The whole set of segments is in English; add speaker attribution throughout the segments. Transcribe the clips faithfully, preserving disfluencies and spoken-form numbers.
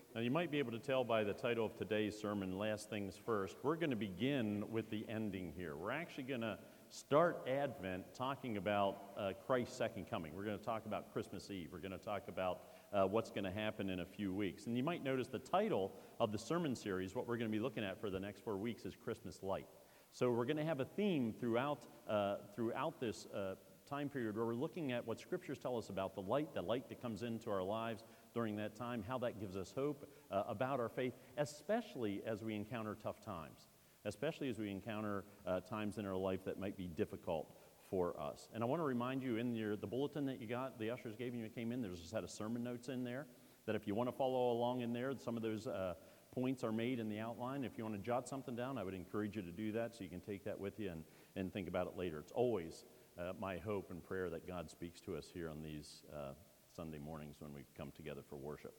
Speaker 1: Now, you might be able to tell by the title of today's sermon, Last Things First, we're going to begin with the ending here. We're actually going to start Advent talking about uh, Christ's second coming. We're going to talk about Christmas Eve. We're going to talk about uh, what's going to happen in a few weeks. And you might notice the title of the sermon series, what we're going to be looking at for the next four weeks, is Christmas Light. So we're going to have a theme throughout, uh, throughout this uh, time period where we're looking at what Scriptures tell us about the light, the light that comes into our lives during that time, how that gives us hope uh, about our faith, especially as we encounter tough times, especially as we encounter uh, times in our life that might be difficult for us. And I want to remind you, in your, the bulletin that you got, the ushers gave you when you came in, there's a set of sermon notes in there, that if you want to follow along in there, some of those uh, points are made in the outline. If you want to jot something down, I would encourage you to do that so you can take that with you and, and think about it later. It's always uh, my hope and prayer that God speaks to us here on these uh, Sunday mornings when we come together for worship.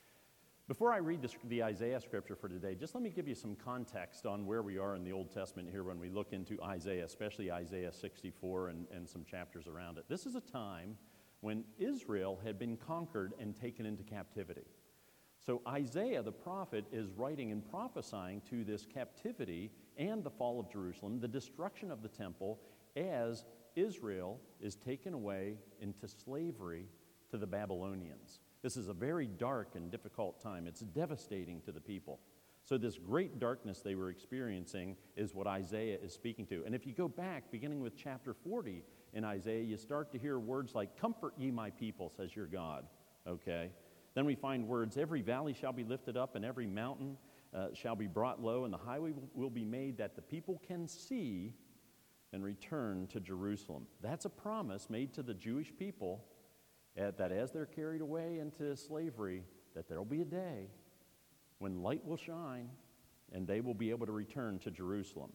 Speaker 1: Before I read the, the Isaiah scripture for today, just let me give you some context on where we are in the Old Testament here when we look into Isaiah, especially Isaiah sixty-four and, and some chapters around it. This is a time when Israel had been conquered and taken into captivity. So Isaiah, the prophet, is writing and prophesying to this captivity and the fall of Jerusalem, the destruction of the temple, as Israel is taken away into slavery to the Babylonians. This is a very dark and difficult time. It's devastating to the people. So this great darkness they were experiencing is what Isaiah is speaking to. And if you go back, beginning with chapter forty in Isaiah, you start to hear words like, "Comfort ye my people, says your God." Okay? Then we find words, "Every valley shall be lifted up, and every mountain uh, shall be brought low, and the highway will, will be made that the people can see and return to Jerusalem." That's a promise made to the Jewish people uh, that as they're carried away into slavery, that there will be a day when light will shine and they will be able to return to Jerusalem.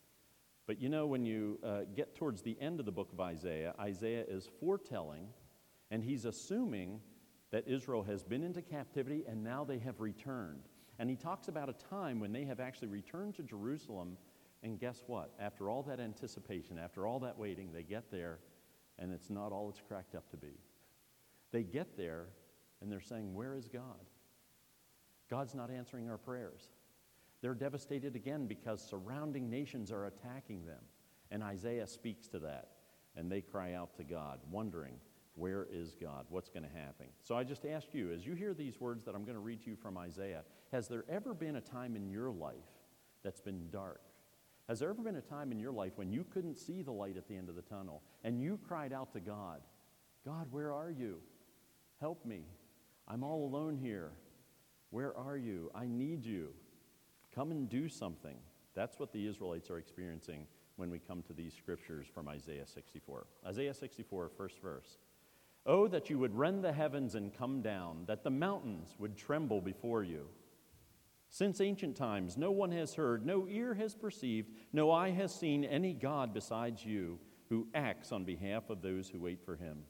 Speaker 1: But you know, when you uh, get towards the end of the book of Isaiah, Isaiah is foretelling, and he's assuming that Israel has been into captivity and now they have returned. And he talks about a time when they have actually returned to Jerusalem, and guess what? After all that anticipation, after all that waiting, they get there, and it's not all it's cracked up to be. They get there, and they're saying, "Where is God? God's not answering our prayers." They're devastated again because surrounding nations are attacking them. And Isaiah speaks to that, and they cry out to God, wondering, where is God? What's going to happen? So I just ask you, as you hear these words that I'm going to read to you from Isaiah, has there ever been a time in your life that's been dark? Has there ever been a time in your life when you couldn't see the light at the end of the tunnel, and you cried out to God, "God, where are you? Help me. I'm all alone here. Where are you? I need you. Come and do something." That's what the Israelites are experiencing when we come to these scriptures from Isaiah sixty-four. Isaiah sixty-four, first verse. "Oh, that you would rend the heavens and come down, that the mountains would tremble before you. Since ancient times, no one has heard, no ear has perceived, no eye has seen any God besides you, who acts on behalf of those who wait for him.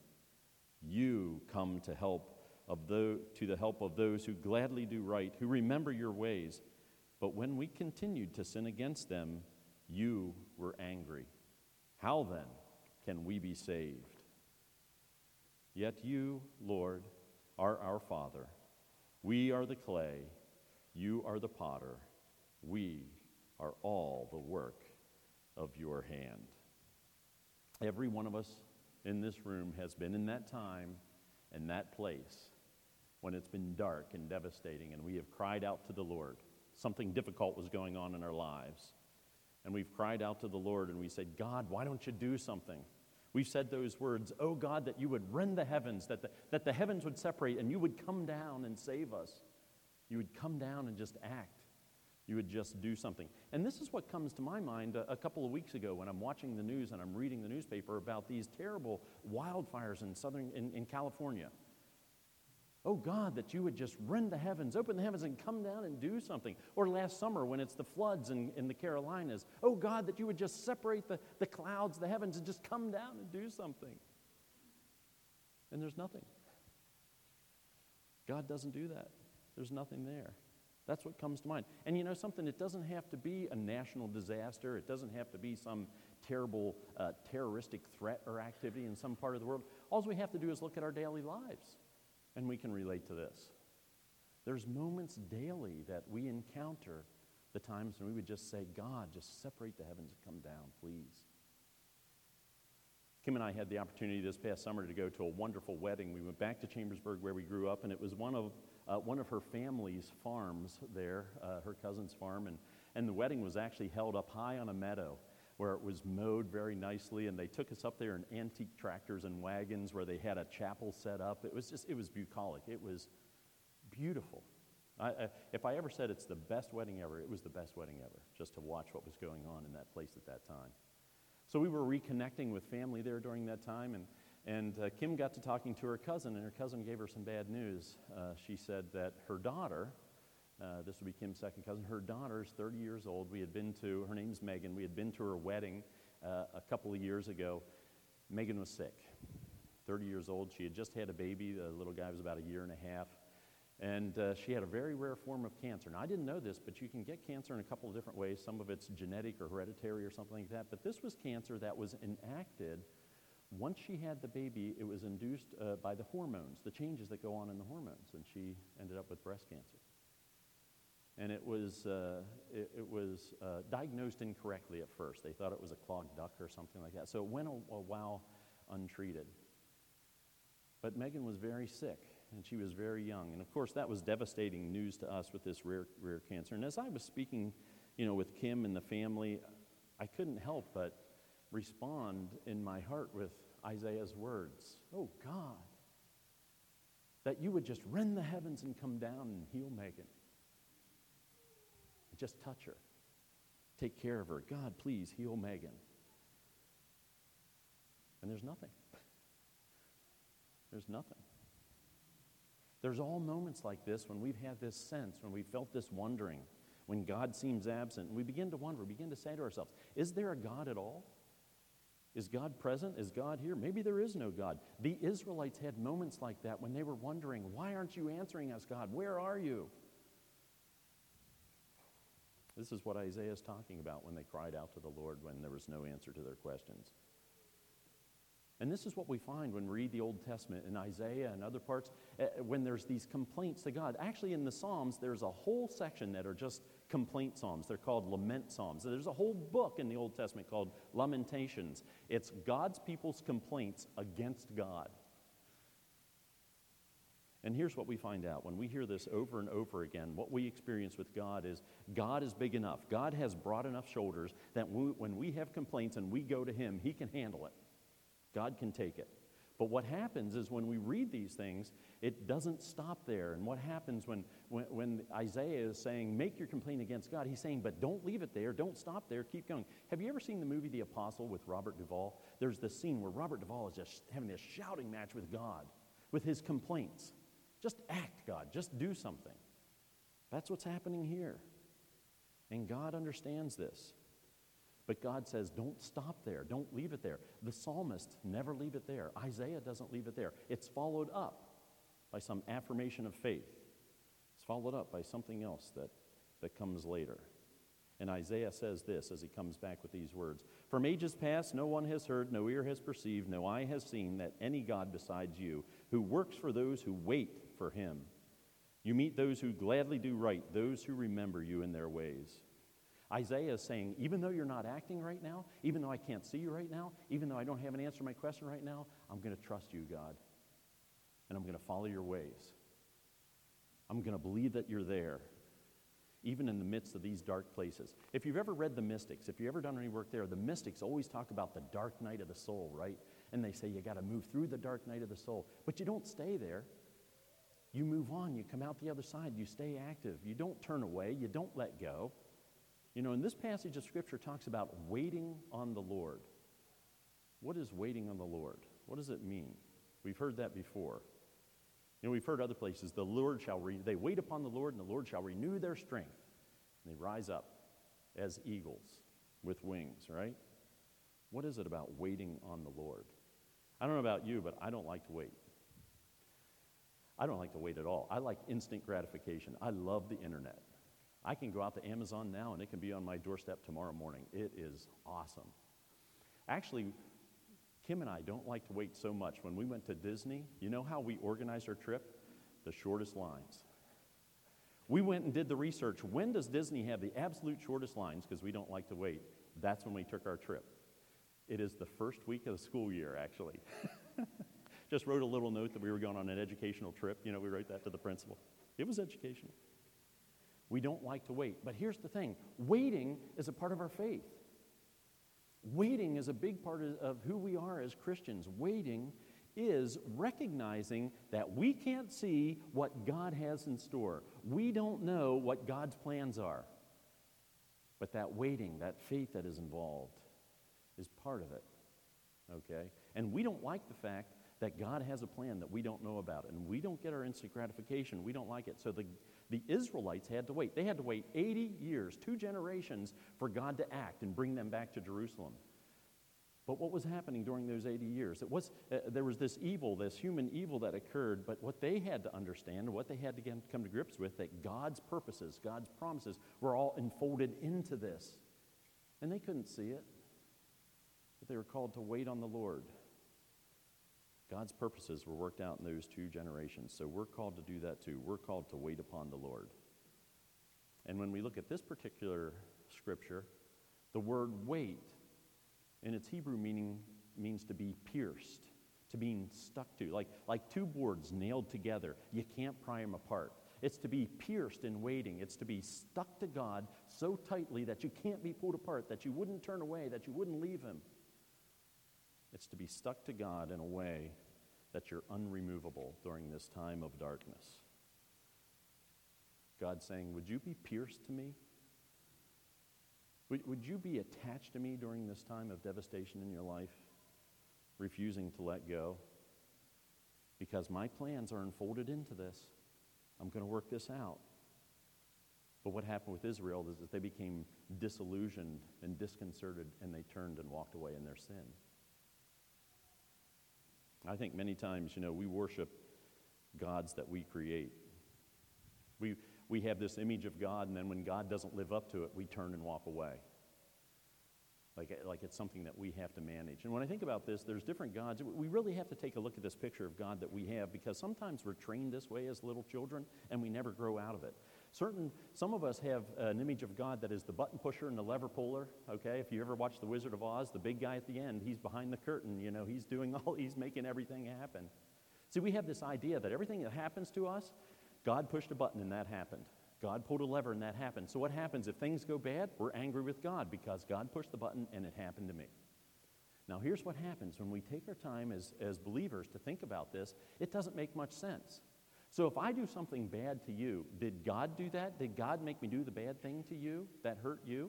Speaker 1: You come to help of the, to the help of those who gladly do right, who remember your ways. But when we continued to sin against them, you were angry. How then can we be saved? Yet you, Lord, are our Father. We are the clay. You are the potter. We are all the work of your hand." Every one of us in this room has been in that time and that place when it's been dark and devastating, and we have cried out to the Lord. Something difficult was going on in our lives. And we've cried out to the Lord, and we said, "God, why don't you do something?" We've said those words, "Oh God, that you would rend the heavens, that the, that the heavens would separate, and you would come down and save us. You would come down and just act. You would just do something." And this is what comes to my mind a, a couple of weeks ago when I'm watching the news and I'm reading the newspaper about these terrible wildfires in southern in, in California. Oh God, that you would just rend the heavens, open the heavens, and come down and do something. Or last summer when it's the floods in, in the Carolinas. Oh God, that you would just separate the, the clouds, the heavens, and just come down and do something. And there's nothing. God doesn't do that. There's nothing there. That's what comes to mind. And you know something, it doesn't have to be a national disaster. It doesn't have to be some terrible uh, terroristic threat or activity in some part of the world. All we have to do is look at our daily lives, and we can relate to this. There's moments daily that we encounter the times when we would just say, God, just separate the heavens and come down, please. Kim and I had the opportunity this past summer to go to a wonderful wedding. We went back to Chambersburg where we grew up, and it was one of uh, one of her family's farms there, uh, her cousin's farm, and, and the wedding was actually held up high on a meadow where it was mowed very nicely, and they took us up there in antique tractors and wagons where they had a chapel set up. It was just, it was bucolic. It was beautiful. I, I, if I ever said it's the best wedding ever, it was the best wedding ever, just to watch what was going on in that place at that time. So we were reconnecting with family there during that time, and, and uh, Kim got to talking to her cousin, and her cousin gave her some bad news. Uh, she said that her daughter, uh, this would be Kim's second cousin, her daughter is thirty years old. We had been to, her name's Megan, we had been to her wedding uh, a couple of years ago. Megan was sick, thirty years old. She had just had a baby. The little guy was about a year and a half. And uh, she had a very rare form of cancer. Now, I didn't know this, but you can get cancer in a couple of different ways. Some of it's genetic or hereditary or something like that. But this was cancer that was enacted once she had the baby. It was induced uh, by the hormones, the changes that go on in the hormones. And she ended up with breast cancer. And it was, uh, it, it was uh, diagnosed incorrectly at first. They thought it was a clogged duct or something like that. So it went a, a while untreated. But Megan was very sick. And she was very young. And of course, that was devastating news to us with this rare, rare cancer. And as I was speaking, you know, with Kim and the family, I couldn't help but respond in my heart with Isaiah's words. Oh, God, that you would just rend the heavens and come down and heal Megan. Just touch her. Take care of her. God, please heal Megan. And there's nothing. There's nothing. There's all moments like this when we've had this sense, when we've felt this wondering, when God seems absent, and we begin to wonder, we begin to say to ourselves, is there a God at all? Is God present? Is God here? Maybe there is no God. The Israelites had moments like that when they were wondering, why aren't you answering us, God? Where are you? This is what Isaiah is talking about when they cried out to the Lord when there was no answer to their questions. And this is what we find when we read the Old Testament in Isaiah and other parts, uh, when there's these complaints to God. Actually, in the Psalms, there's a whole section that are just complaint psalms. They're called lament psalms. There's a whole book in the Old Testament called Lamentations. It's God's people's complaints against God. And here's what we find out. When we hear this over and over again, what we experience with God is God is big enough. God has broad enough shoulders that we, when we have complaints and we go to Him, He can handle it. God can take it. But what happens is when we read these things, it doesn't stop there. And what happens when, when, when Isaiah is saying, make your complaint against God, he's saying, but don't leave it there. Don't stop there. Keep going. Have you ever seen the movie The Apostle with Robert Duvall? There's this scene where Robert Duvall is just having this shouting match with God, with his complaints. Just act, God. Just do something. That's what's happening here. And God understands this. But God says, don't stop there. Don't leave it there. The psalmists never leave it there. Isaiah doesn't leave it there. It's followed up by some affirmation of faith. It's followed up by something else that, that comes later. And Isaiah says this as he comes back with these words. From ages past, no one has heard, no ear has perceived, no eye has seen that any God besides you, who works for those who wait for Him. You meet those who gladly do right, those who remember you in their ways. Isaiah is saying, even though you're not acting right now, even though I can't see you right now, even though I don't have an answer to my question right now, I'm going to trust you, God. And I'm going to follow your ways. I'm going to believe that you're there, even in the midst of these dark places. If you've ever read the Mystics, if you've ever done any work there, the Mystics always talk about the dark night of the soul, right? And they say you got to move through the dark night of the soul. But you don't stay there. You move on. You come out the other side. You stay active. You don't turn away. You don't let go. You know, in this passage of Scripture talks about waiting on the Lord. What is waiting on the Lord? What does it mean? We've heard that before. You know, we've heard other places, the Lord shall, re- they wait upon the Lord and the Lord shall renew their strength. And they rise up as eagles with wings, right? What is it about waiting on the Lord? I don't know about you, but I don't like to wait. I don't like to wait at all. I like instant gratification. I love the internet. I can go out to Amazon now and it can be on my doorstep tomorrow morning. It is awesome. Actually, Kim and I don't like to wait so much. When we went to Disney, you know how we organized our trip? The shortest lines. We went and did the research. When does Disney have the absolute shortest lines? Because we don't like to wait. That's when we took our trip. It is the first week of the school year, actually. Just wrote a little note that we were going on an educational trip. You know, we wrote that to the principal. It was educational. We don't like to wait. But here's the thing. Waiting is a part of our faith. Waiting is a big part of, of who we are as Christians. Waiting is recognizing that we can't see what God has in store. We don't know what God's plans are. But that waiting, that faith that is involved, is part of it. Okay? And we don't like the fact that God has a plan that we don't know about, and we don't get our instant gratification. We don't like it. So the, the Israelites had to wait. They had to wait eighty years, two generations, for God to act and bring them back to Jerusalem. But what was happening during those eighty years? It was, uh, there was this evil, this human evil that occurred, but what they had to understand, what they had to get, come to grips with, that God's purposes, God's promises were all enfolded into this. And they couldn't see it, but they were called to wait on the Lord. God's purposes were worked out in those two generations, so we're called to do that too. We're called to wait upon the Lord. And when we look at this particular scripture, the word wait in its Hebrew meaning means to be pierced, to being stuck to, like, like two boards nailed together. You can't pry them apart. It's to be pierced in waiting. It's to be stuck to God so tightly that you can't be pulled apart, that you wouldn't turn away, that you wouldn't leave him. It's to be stuck to God in a way that you're unremovable during this time of darkness. God's saying, would you be pierced to me? Would, would you be attached to me during this time of devastation in your life, refusing to let go? Because my plans are unfolded into this. I'm going to work this out. But what happened with Israel is that they became disillusioned and disconcerted, and they turned and walked away in their sin. I think many times, you know, we worship gods that we create. We we have this image of God, and then when God doesn't live up to it, we turn and walk away. Like, like it's something that we have to manage. And when I think about this, there's different gods. We really have to take a look at this picture of God that we have, because sometimes we're trained this way as little children, and we never grow out of it. Certain, some of us have an image of God that is the button pusher and the lever puller, okay? If you ever watch The Wizard of Oz, the big guy at the end, he's behind the curtain, you know, he's doing all, he's making everything happen. See, we have this idea that everything that happens to us, God pushed a button and that happened. God pulled a lever and that happened. So what happens if things go bad? We're angry with God because God pushed the button and it happened to me. Now here's what happens when we take our time as, as believers to think about this. It doesn't make much sense. So if I do something bad to you, did God do that? Did God make me do the bad thing to you that hurt you?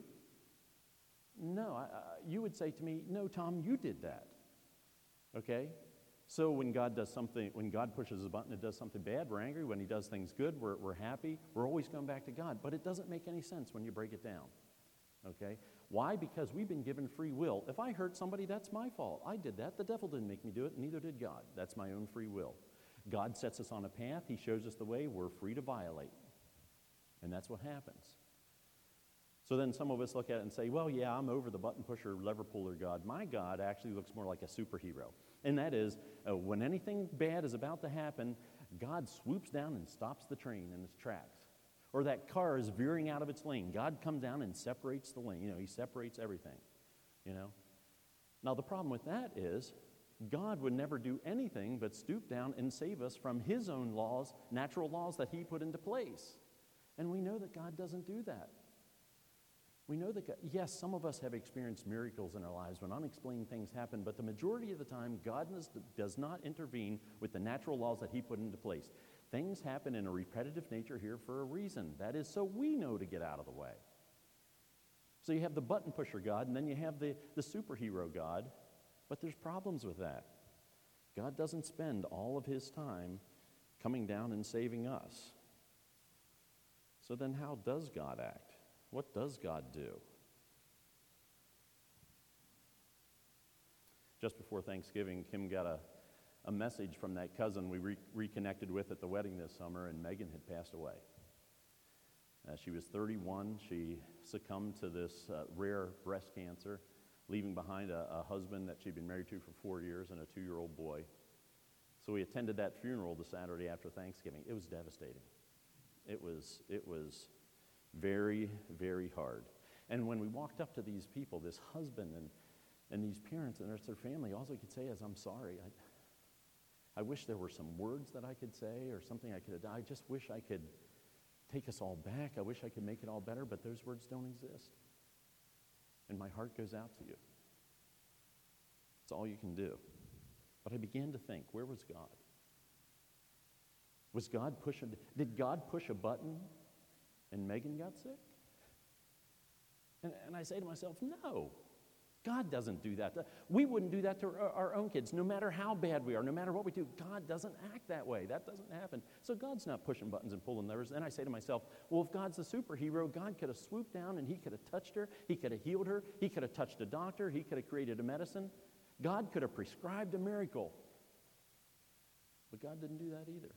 Speaker 1: No, I, uh, you would say to me, no, Tom, you did that. Okay? So when God does something, when God pushes a button and does something bad, we're angry. When he does things good, we're, we're happy. We're always going back to God. But it doesn't make any sense when you break it down. Okay? Why? Because we've been given free will. If I hurt somebody, that's my fault. I did that. The devil didn't make me do it, neither did God. That's my own free will. God sets us on a path. He shows us the way. We're free to violate. And that's what happens. So then some of us look at it and say, well, yeah, I'm over the button pusher, lever puller God. My God actually looks more like a superhero. And that is, uh, when anything bad is about to happen, God swoops down and stops the train in its tracks. Or that car is veering out of its lane. God comes down and separates the lane. You know, he separates everything, you know. Now, the problem with that is God would never do anything but stoop down and save us from his own laws, natural laws that he put into place. And we know that God doesn't do that. We know that, God, yes, some of us have experienced miracles in our lives when unexplained things happen, but the majority of the time, God does, does not intervene with the natural laws that he put into place. Things happen in a repetitive nature here for a reason. That is so we know to get out of the way. So you have the button pusher God, and then you have the, the superhero God, but there's problems with that. God doesn't spend all of his time coming down and saving us. So then how does God act? What does God do? Just before Thanksgiving, Kim got a, a message from that cousin we re- reconnected with at the wedding this summer, and Megan had passed away. Uh, she was thirty-one. She succumbed to this uh, rare breast cancer, leaving behind a, a husband that she'd been married to for four years and a two-year-old boy. So we attended that funeral the Saturday after Thanksgiving. It was devastating. It was, it was very, very hard. And when we walked up to these people, this husband and, and these parents and the rest of their family, all I could say is, I'm sorry. I, I wish there were some words that I could say or something I could have done. I just wish I could take us all back. I wish I could make it all better, but those words don't exist. And my heart goes out to you. It's all you can do. But I began to think, where was God? Was God pushing, did God push a button and Megan got sick? And, and I say to myself, no, God doesn't do that. We wouldn't do that to our, our own kids, no matter how bad we are, no matter what we do. God doesn't act that way. That doesn't happen. So God's not pushing buttons and pulling levers. Then I say to myself, well, if God's a superhero, God could have swooped down and he could have touched her. He could have healed her. He could have touched a doctor. He could have created a medicine. God could have prescribed a miracle. But God didn't do that either.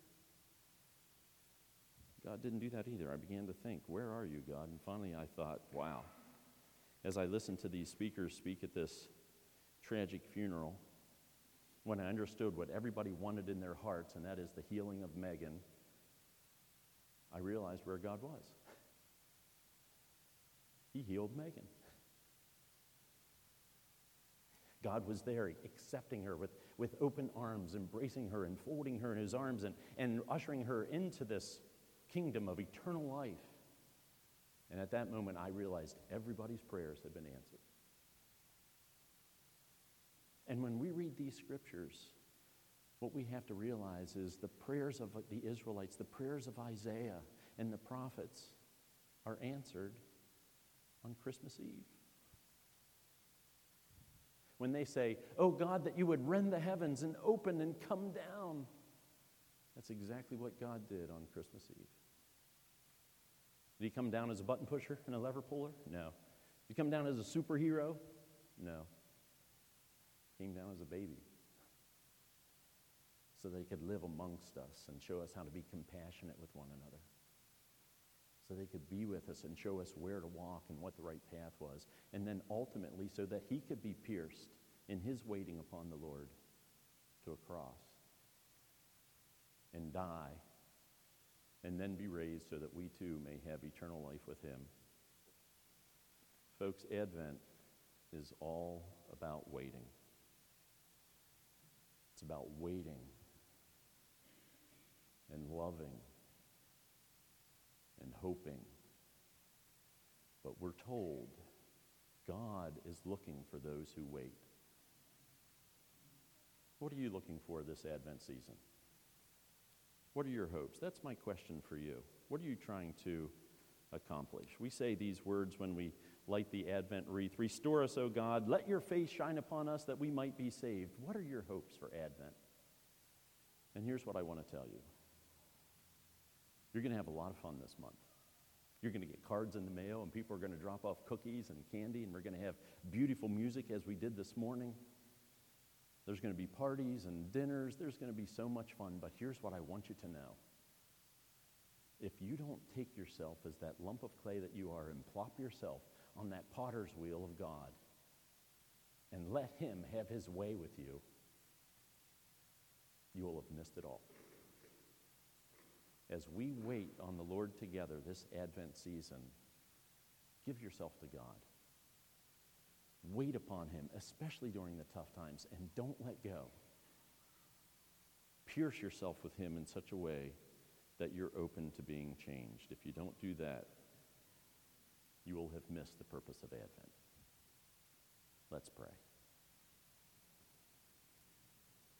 Speaker 1: God didn't do that either. I began to think, where are you, God? And finally I thought, wow. As I listened to these speakers speak at this tragic funeral, when I understood what everybody wanted in their hearts, and that is the healing of Megan, I realized where God was. He healed Megan. God was there accepting her with, with open arms, embracing her and folding her in his arms and, and ushering her into this kingdom of eternal life. And at that moment, I realized everybody's prayers had been answered. And when we read these scriptures, what we have to realize is the prayers of the Israelites, the prayers of Isaiah and the prophets are answered on Christmas Eve. When they say, oh God, that you would rend the heavens and open and come down, that's exactly what God did on Christmas Eve. Did he come down as a button pusher and a lever puller? No. Did he come down as a superhero? No. He came down as a baby so they could live amongst us and show us how to be compassionate with one another. So they could be with us and show us where to walk and what the right path was. And then ultimately so that he could be pierced in his waiting upon the Lord to a cross and die and then be raised so that we too may have eternal life with him. Folks, Advent is all about waiting. It's about waiting and loving and hoping. But we're told God is looking for those who wait. What are you looking for this Advent season? What are your hopes? That's my question for you. What are you trying to accomplish? We say these words when we light the Advent wreath. Restore us, O God. Let your face shine upon us that we might be saved. What are your hopes for Advent? And here's what I want to tell you. You're going to have a lot of fun this month. You're going to get cards in the mail, and people are going to drop off cookies and candy, and we're going to have beautiful music as we did this morning. There's going to be parties and dinners. There's going to be so much fun, but here's what I want you to know. If you don't take yourself as that lump of clay that you are and plop yourself on that potter's wheel of God and let him have his way with you, you will have missed it all. As we wait on the Lord together this Advent season, give yourself to God. Wait upon him, especially during the tough times, and don't let go. Pierce yourself with him in such a way that you're open to being changed. If you don't do that, you will have missed the purpose of Advent. Let's pray.